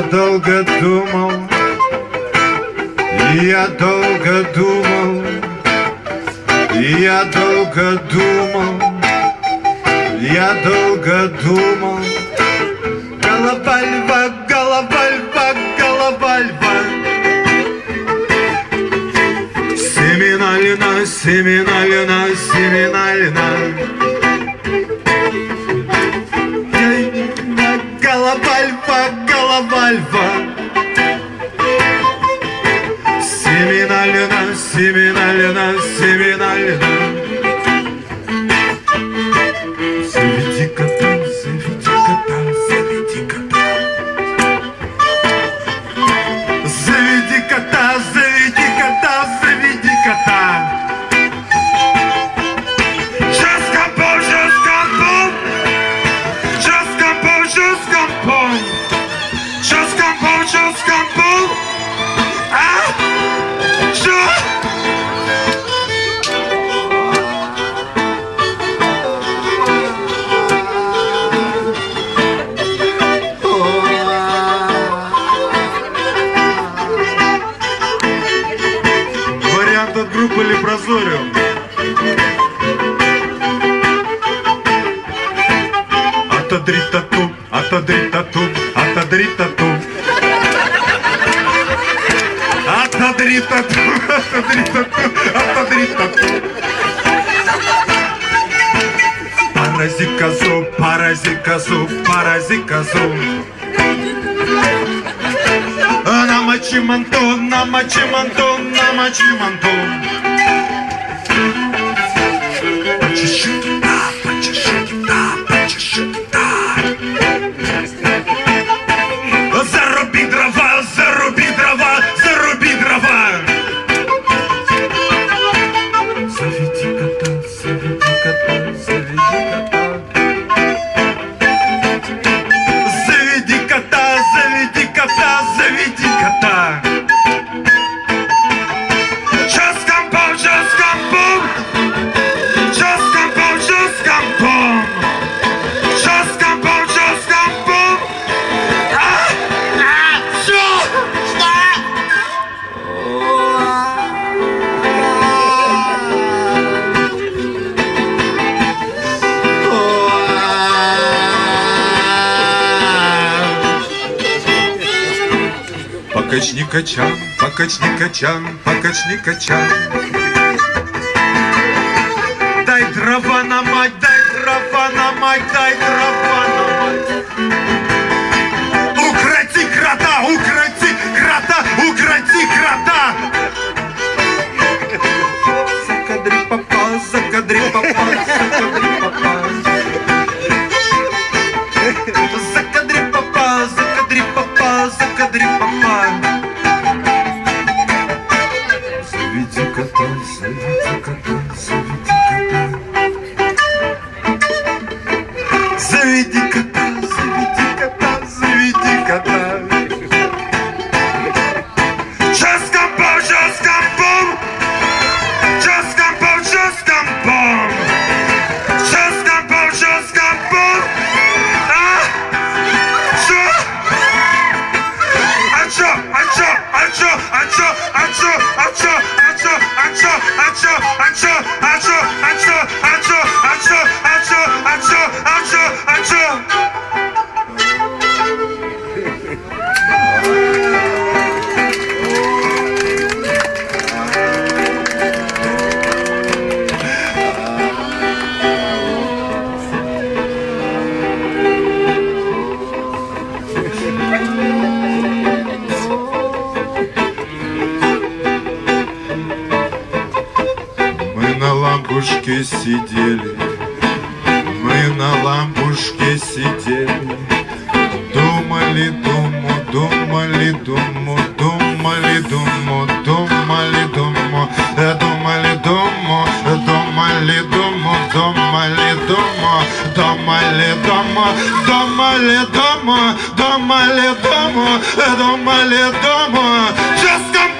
долго думал, я долго думал, я долго думал, я долго думал. Голова льва, голова льва, голова льва. Семена льна, семена льна, семена льна. Голова льва, голова льва. Семена льна, семена льна, семена льна. Заведи кота, заведи кота, заведи кота. Заведи кота, заведи кота, заведи кота. Just compose, just compose. Just compose, just compose. Just compose, just compose. Ah! Just... Вариант от группы Лепрозориум. Отодри тату, отодри тату, отодри тату. Отодри тату, отодри тату, отодри тату. Порази козу, порази козу, порази козу. Намочи манту, намочи манту, намочи манту. Почеши кита, почеши кита, почеши кита. Заруби дрова, заруби дрова, заруби дрова. Заведи кота, заведи кота, заведи кота. Заведи кота, заведи кота, заведи кота. Just compose, just compose. Just compose, just compose. Just compose, just compose. Покачни качан, покачни качан, покачни качан. Дай дрова на мать, дай дрова на мать, дай дрова на мать. Укроти крота, укроти крота, укроти крота. Закадри папа, закадри папа, закадри папа. Закадри папа, закадри папа, закадри папа. Заведи кота, заведи кота, заведи кота. Заведи кота, заведи кота, заведи кота. Just compose, just compose. Just compose, just compose. Just compose, just compose. Ah! Just... Achoo, achoo, achoo, achoo, achoo, achoo, achoo, achoo, achoo, achoo, achoo, achoo, achoo, achoo, achoo, achoo, achoo. Мы на лампушке сидели, мы на лампушке сидели, думали думу, думали думу, думали думу, думали думу, думали думу, думали думу, думали думу, думали думу, думали думу, думали думу, думали думу. Just come.